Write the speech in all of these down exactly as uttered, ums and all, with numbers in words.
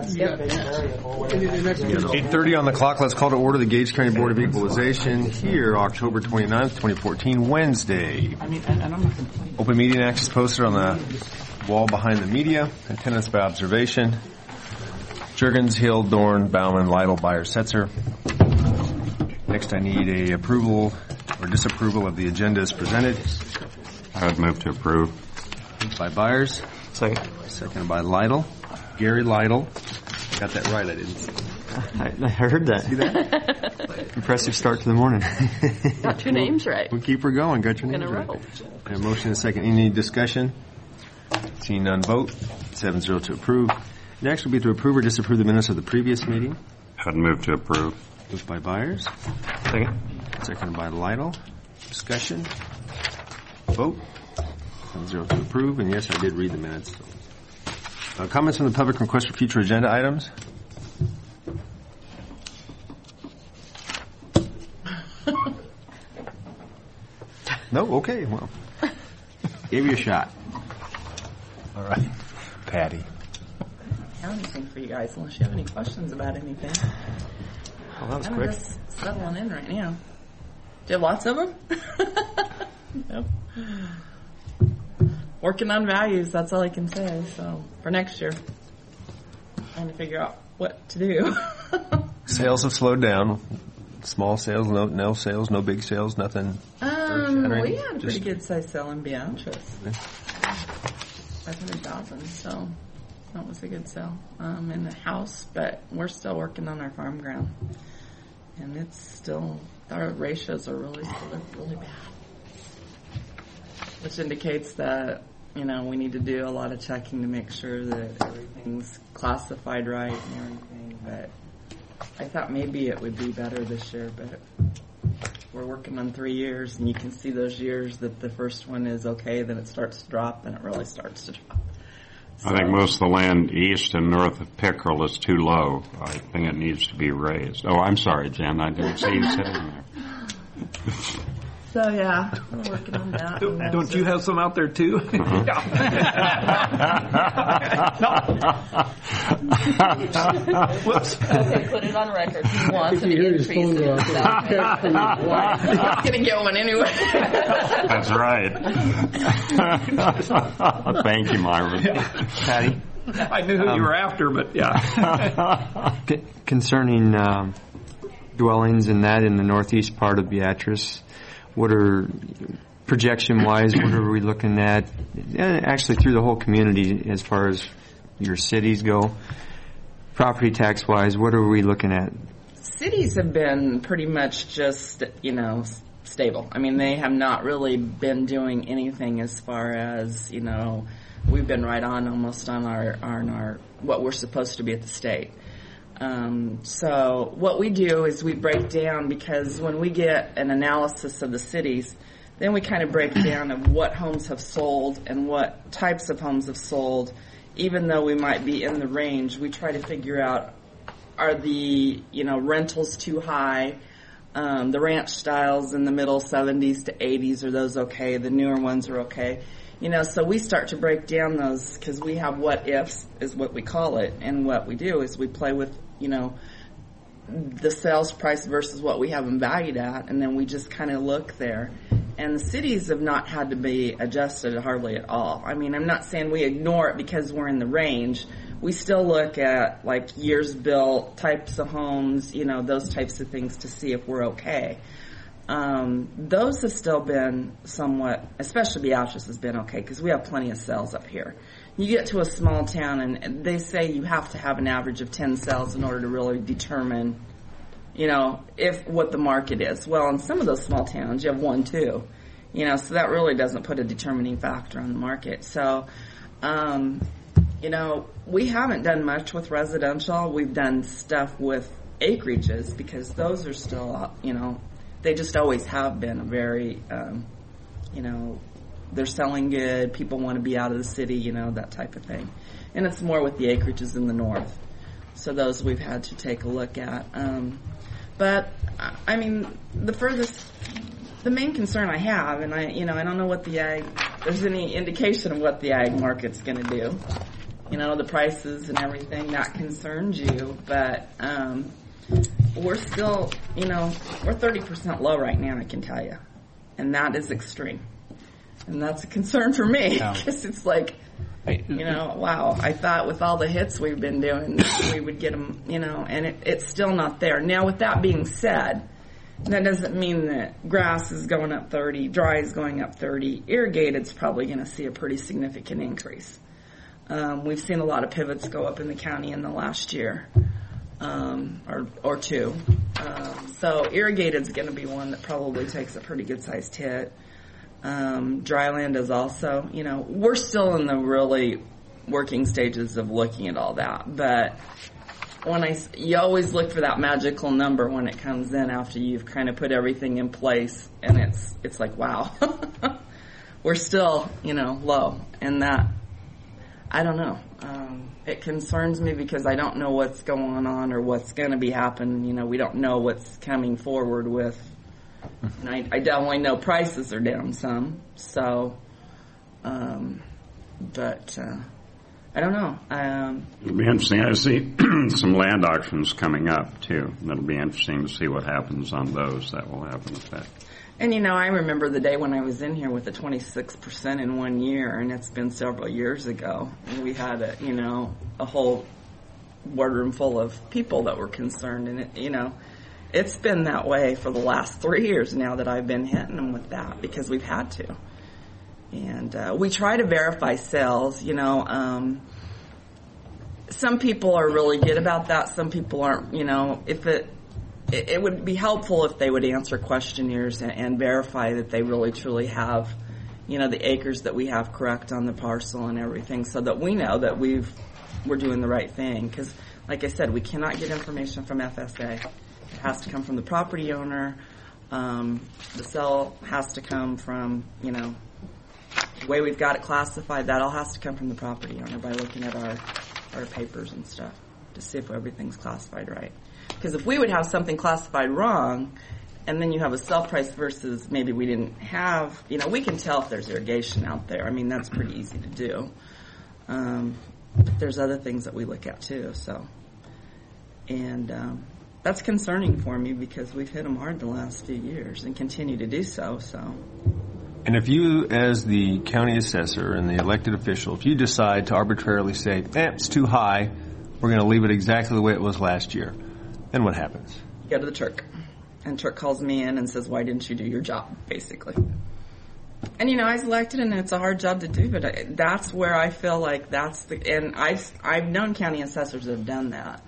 eight thirty on the clock. Let's call to order the Gage County Board of Equalization here, October twenty-ninth, twenty fourteen, Wednesday. Open meeting act is posted on the wall behind the media. Attendance by observation. Juergens, Hill, Dorn, Bauman, Lytle, Beyer, Setzer. Next, I need a approval or disapproval of the agenda as presented. I would move to approve. Moved by Byers. Second. Seconded by Lytle. Gary Lytle. Got that right, I didn't. I, I heard that. See that? Impressive start to the morning. Got two names right. We'll keep her going. Got your names right. A motion and a second. Any discussion? Seeing none, vote. seven zero to approve. Next will be to approve or disapprove the minutes of the previous meeting. I'd move to approve. Moved by Byers. Second. Seconded by Lytle. Discussion. Vote. seven zero to approve. And yes, I did read the minutes. Uh, comments from the public, requests for future agenda items? No? Okay. Well, gave you a shot. All right. Patty. I don't have anything for you guys unless you have any questions about anything. Well, that was I'm quick. just settling in right now. Do you have lots of them? Nope. Working on values, that's all I can say. So for next year, trying to figure out what to do. Sales have slowed down. Small sales, no no sales, no big sales, nothing. Um, we had a pretty Just- good size sale in Beatrice. five hundred thousand, so that was a good sale um, in the house, but we're still working on our farm ground. And it's still, our ratios are really, still really bad. Which indicates that, you know, we need to do a lot of checking to make sure that everything's classified right and everything, but I thought maybe it would be better this year, but we're working on three years, and you can see those years that the first one is okay, then it starts to drop, and it really starts to drop. So, I think most of the land east and north of Pickerel is too low. I think it needs to be raised. Oh, I'm sorry, Jen. I didn't see you sitting there. So, yeah, we're working on that. Don't, don't you have some out there, too? Uh-huh. Whoops. Okay, put it on record. He wants an increase in his salary. I'm going to get one anyway. That's right. Thank you, Myron. Patty? I knew who Um, you were after, but yeah. C- concerning um, dwellings and that in the northeast part of Beatrice, what are, projection-wise, what are we looking at? And actually through the whole community as far as your cities go. Property tax-wise, what are we looking at? Cities have been pretty much just, you know, s- stable. I mean, they have not really been doing anything as far as, you know, we've been right on almost on our, on our what we're supposed to be at the state. Um, so what we do is we break down, because when we get an analysis of the cities, then we kind of break down of what homes have sold and what types of homes have sold. Even though we might be in the range, we try to figure out, are the, you know, rentals too high? Um, the ranch styles in the middle seventies to eighties, are those okay? The newer ones are okay. You know, so we start to break down those, because we have what ifs, is what we call it. And what we do is we play with, you know, the sales price versus what we have them valued at, and then we just kind of look there. And the cities have not had to be adjusted hardly at all. I mean, I'm not saying we ignore it because we're in the range. We still look at, like, years built, types of homes, you know, those types of things to see if we're okay. Um, those have still been somewhat, especially Beatrice has been okay, because we have plenty of sales up here. You get to a small town, and they say you have to have an average of ten sales in order to really determine, you know, if what the market is. Well, in some of those small towns, you have one, two. You know, so that really doesn't put a determining factor on the market. So, um, you know, we haven't done much with residential. We've done stuff with acreages, because those are still, you know, they just always have been a very, um, you know, they're selling good, people want to be out of the city, you know, that type of thing. And it's more with the acreages in the north. So those we've had to take a look at. Um, but, I mean, the furthest, the main concern I have, and I, you know, I don't know what the ag, there's any indication of what the ag market's going to do. you know, the prices and everything, that concerns you. But um, we're still, you know, we're thirty percent low right now, I can tell you. And that is extreme. And that's a concern for me, because it's like, you know, wow, I thought with all the hits we've been doing, we would get them, you know, and it, it's still not there. Now, with that being said, that doesn't mean that grass is going up thirty, dry is going up thirty. Irrigated's probably going to see a pretty significant increase. Um, we've seen a lot of pivots go up in the county in the last year, um, or or two. Um, so irrigated's going to be one that probably takes a pretty good-sized hit. Um, dryland is also, you know, we're still in the really working stages of looking at all that. But when I, you always look for that magical number when it comes in after you've kind of put everything in place, and it's it's like, wow, we're still, you know, low. And that, I don't know. Um, it concerns me because I don't know what's going on or what's going to be happening. You know, we don't know what's coming forward with. And I, I definitely know prices are down some, so, um, but uh, I don't know. Um, It'll be interesting. I see some land auctions coming up, too. It'll be interesting to see what happens on those. That will have an effect. And, you know, I remember the day when I was in here with the twenty-six percent in one year, and it's been several years ago. And we had, a, you know, a whole boardroom full of people that were concerned, and, it, you know, it's been that way for the last three years now that I've been hitting them with that because we've had to. And uh, we try to verify sales. You know, um, some people are really good about that. Some people aren't. You know, if it it, it would be helpful if they would answer questionnaires and, and verify that they really truly have, you know, the acres that we have correct on the parcel and everything, so that we know that we've we're doing the right thing. Because, like I said, we cannot get information from F S A. It has to come from the property owner. Um, the sale has to come from, you know, the way we've got it classified, that all has to come from the property owner by looking at our, our papers and stuff to see if everything's classified right. Because if we would have something classified wrong, and then you have a sell price versus maybe we didn't have, you know, we can tell if there's irrigation out there. I mean, that's pretty easy to do. Um, but there's other things that we look at too, so. And, um, that's concerning for me because we've hit them hard the last few years and continue to do so. So, and if you, as the county assessor and the elected official, if you decide to arbitrarily say, eh, it's too high, we're going to leave it exactly the way it was last year, then what happens? You go to the Turk, and Turk calls me in and says, why didn't you do your job, basically. And, you know, I was elected, and it's a hard job to do, but I, that's where I feel like that's the, and I've, I've known county assessors that have done that.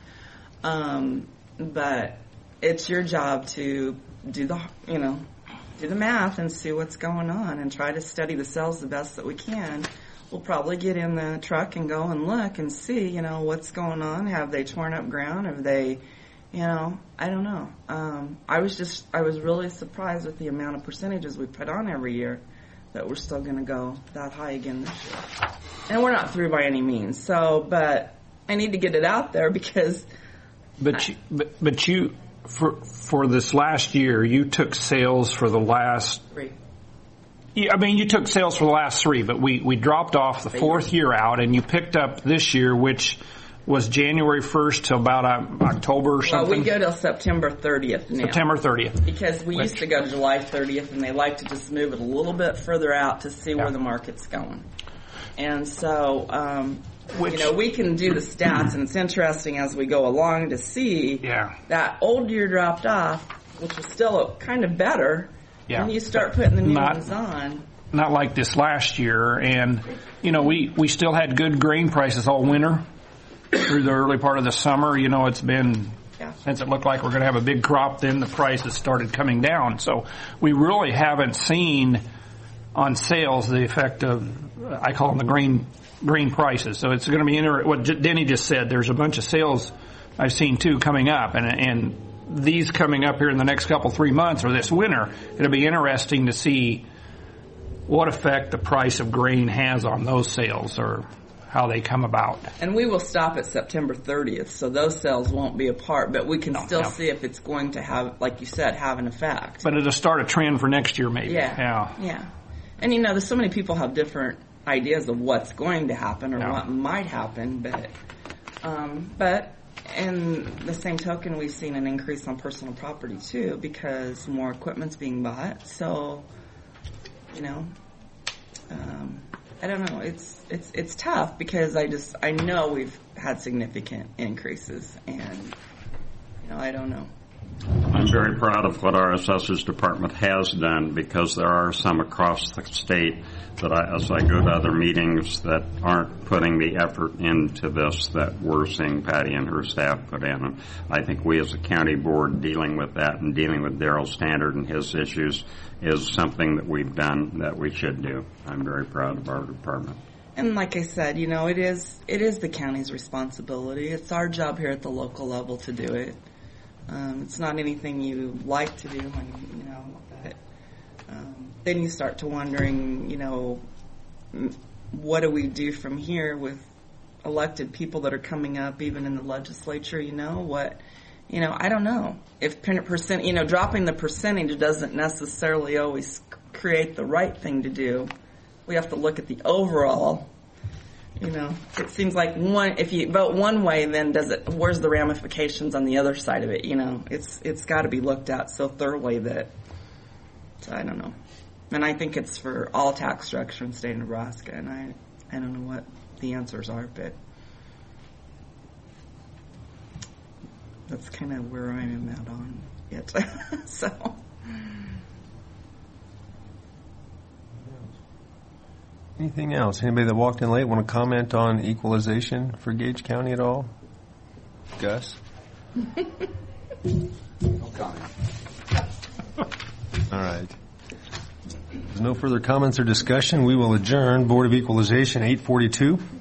Um, But it's your job to do the, you know, do the math and see what's going on and try to study the cells the best that we can. We'll probably get in the truck and go and look and see, you know, what's going on. Have they torn up ground? Have they, you know, I don't know. Um, I was just, I was really surprised with the amount of percentages we put on every year that we're still going to go that high again this year. And we're not through by any means. So, but I need to get it out there because... But you, but, but you, for for this last year, you took sales for the last three. Yeah, I mean, you took sales for the last three, but we, we dropped off the fourth year out, and you picked up this year, which was January first till about uh, October or something. Well, we go till September thirtieth now. September thirtieth. Because we used to go to July thirtieth, and they like to just move it a little bit further out to see yeah. where the market's going. And so, um, Which, you know, we can do the stats, and it's interesting as we go along to see yeah. that old year dropped off, which was still kind of better, yeah. when you start putting the new not, ones on. Not like this last year, and, you know, we, we still had good grain prices all winter through the early part of the summer. You know, it's been, yeah. since it looked like we're going to have a big crop, then the prices started coming down. So we really haven't seen on sales the effect of, I call them the grain grain prices. So it's going to be interesting. What Denny just said, there's a bunch of sales I've seen too coming up, and and these coming up here in the next couple three months or this winter, it'll be interesting to see what effect the price of grain has on those sales or how they come about. And we will stop at September thirtieth, so those sales won't be a part, but we can no, still no. see if it's going to have, like you said, have an effect. But it'll start a trend for next year maybe. Yeah. Yeah. Yeah. And, you know, there's so many people have different ideas of what's going to happen or No. what might happen, but um, but in the same token, we've seen an increase on personal property too because more equipment's being bought. So, you know, um, I don't know. It's it's it's tough because I just I know we've had significant increases, and you know I don't know. I'm very proud of what our assessors department has done because there are some across the state that I, as I go to other meetings, that aren't putting the effort into this that we're seeing Patty and her staff put in. And I think we as a county board dealing with that and dealing with Darrell Standard and his issues is something that we've done that we should do. I'm very proud of our department. And like I said, you know, it is it is the county's responsibility. It's our job here at the local level to do it. Um, it's not anything you like to do, when, you know, but um, then you start to wondering, you know, m- what do we do from here with elected people that are coming up, even in the legislature, you know, what, you know, I don't know. If percent, you know, dropping the percentage doesn't necessarily always create the right thing to do. We have to look at the overall. You know, it seems like one. If you vote one way, then does it? Where's the ramifications on the other side of it? You know, it's it's got to be looked at so thoroughly that so I don't know. And I think it's for all tax structure in the state of Nebraska. And I I don't know what the answers are, but that's kind of where I am at on it. So. Anything else? Anybody that walked in late want to comment on equalization for Gage County at all? Gus? No comment. All right. There's no further comments or discussion. We will adjourn. Board of Equalization, eight forty-two.